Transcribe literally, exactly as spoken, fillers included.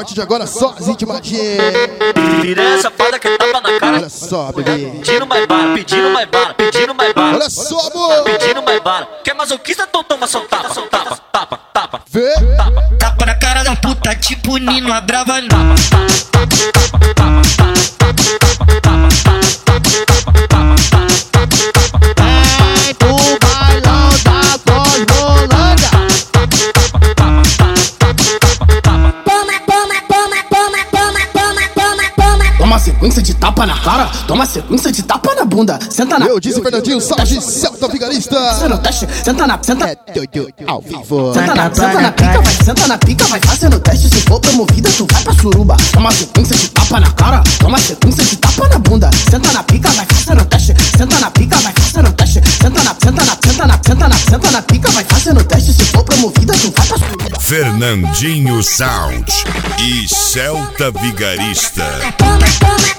partir de agora só as intimadinhas. Piranha safada que tapa na cara. Olha só, bebê. Pedindo mais bala, pedindo mais bala, pedindo mais bala. Olha só, amor. Pedindo mais bala. Quer masoquista, então toma só tapa, só tapa, tapa, tapa. Vê. Tapa, Tapa na cara da puta, tipo Nino, a brava não. tapa, tapa, tapa, tapa, tapa, tapa, Vem pro bailão da Cosmolândia. Toma, toma, toma, toma, toma, toma, toma, toma. Toma sequência de tapa na cara, toma sequência de tapa na bunda. Senta na. Eu disse Fernandinho Salles, Celta Vigarista. Senta no teste, senta na. Senta, É doido ao vivo. senta na, senta na pica, vai, senta na pica, vai fazendo teste. Se for promovida, tu vai pra suruba. Toma sequência de tapa na cara, toma sequência de tapa na bunda. Senta na pica, vai fazendo teste. Senta na pica, vai fazendo teste. Senta na, senta na, senta na, senta na, senta na pica, vai fazendo teste. Se for promovida, tu vai pra suruba. Fernandinho Sound e Celta Vigarista. Toma, toma,